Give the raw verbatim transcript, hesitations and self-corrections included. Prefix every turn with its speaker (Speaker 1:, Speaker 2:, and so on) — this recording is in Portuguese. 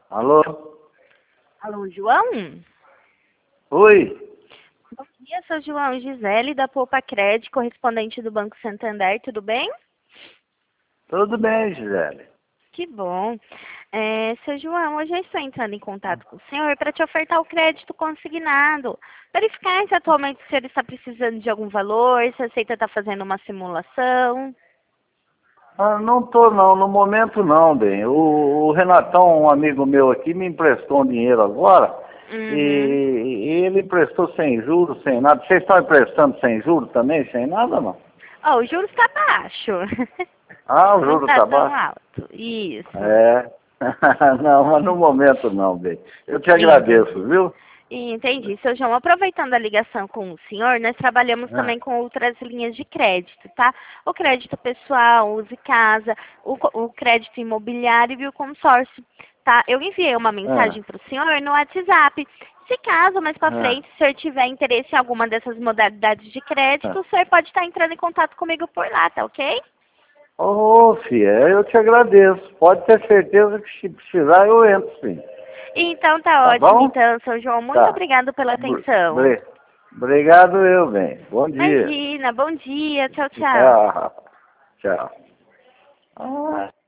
Speaker 1: Alô?
Speaker 2: Alô, João?
Speaker 1: Oi?
Speaker 2: Bom dia, sou João Gisele, da Poupa Cred, correspondente do Banco Santander, tudo bem?
Speaker 1: Tudo bem, Gisele?
Speaker 2: Que bom. É, seu João, hoje eu estou entrando em contato com o senhor para te ofertar o crédito consignado. Verificar se atualmente o senhor está precisando de algum valor, se aceita estar fazendo uma simulação.
Speaker 1: Ah, não tô não, no momento não, bem. O, o Renatão, um amigo meu aqui, me emprestou um dinheiro agora e,
Speaker 2: Uhum.
Speaker 1: e ele emprestou sem juros, sem nada. Vocês estão emprestando sem juros também, sem nada não?
Speaker 2: Ó, o juros está baixo.
Speaker 1: Ah, o
Speaker 2: Não
Speaker 1: juro
Speaker 2: está
Speaker 1: tá
Speaker 2: tão
Speaker 1: baixo?
Speaker 2: alto. Isso.
Speaker 1: É. Não, mas no momento não, bem. Eu te
Speaker 2: Entendi.
Speaker 1: agradeço, viu?
Speaker 2: Entendi. Seu João, aproveitando a ligação com o senhor, nós trabalhamos
Speaker 1: Ah,
Speaker 2: também com outras linhas de crédito, tá? O crédito pessoal, use casa, o, co- o crédito imobiliário e o consórcio, tá? Eu enviei uma
Speaker 1: ah,
Speaker 2: mensagem para o senhor no WhatsApp. Se caso, mais para
Speaker 1: ah,
Speaker 2: frente, o senhor tiver interesse em alguma dessas modalidades de crédito,
Speaker 1: ah.
Speaker 2: o senhor pode estar entrando em contato comigo por lá, tá ok?
Speaker 1: Ô, filha, eu te agradeço. Pode ter certeza que se precisar eu entro, sim.
Speaker 2: Então tá
Speaker 1: Tá
Speaker 2: ótimo,
Speaker 1: bom?
Speaker 2: então, seu João. Muito
Speaker 1: Tá.
Speaker 2: obrigado pela
Speaker 1: Br-
Speaker 2: atenção.
Speaker 1: br- Obrigado eu, bem. Bom dia.
Speaker 2: Imagina, bom dia, tchau, tchau.
Speaker 1: Tchau. Tchau. Ah.